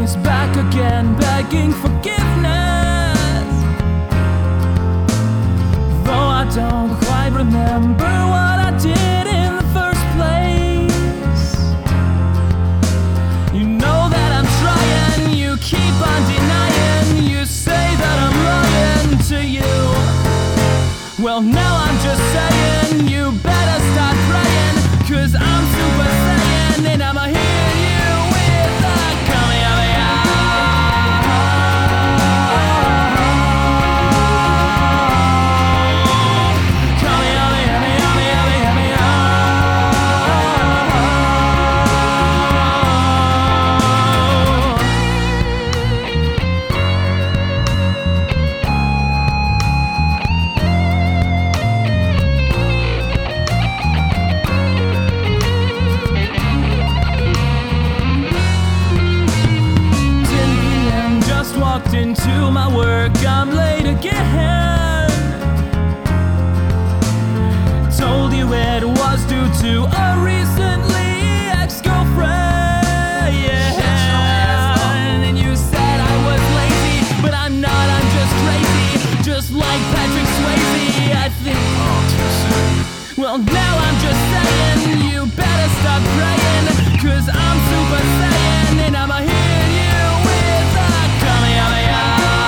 she's back again, begging forgiveness. Though I don't quite remember what I did in the first place. You know that I'm trying, you keep on denying. You say that I'm lying to you. Well, now I'm just saying, you better start praying, 'cause I'm Super Saiyan and I'ma hear you with a Kamehameha. Walked into my work, I'm late again. Told you it was due to a recently ex-girlfriend. Yeah. And you said I was lazy, but I'm not, I'm just crazy. Just like Patrick Swayze, I think. Well, now I'm just saying, you better stop praying, 'cause I'm Super Saiyan and I'ma hear you with a Kamehameha.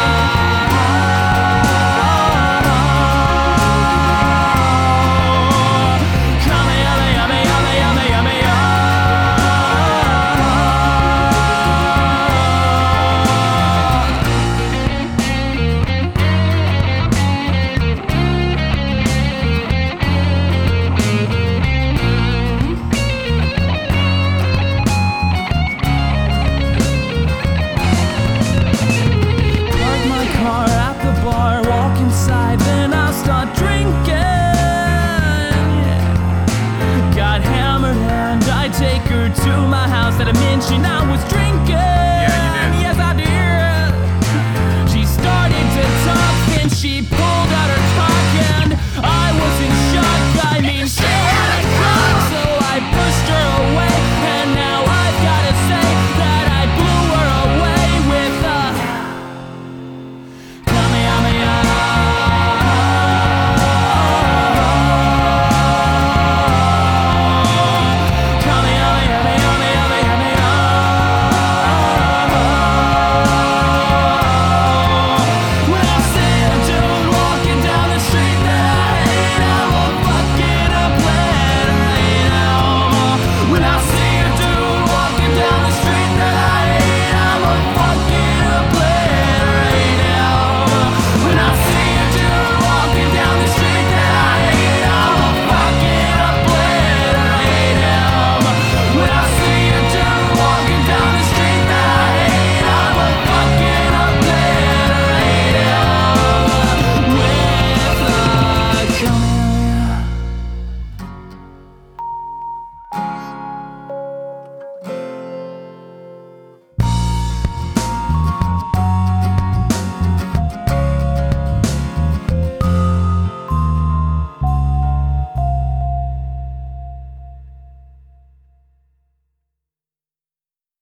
Then I'll start drinking. Got hammered and I take her to my house that I mentioned I was drinking. Yeah, you did. Yes, I did. She started to talk and she pulled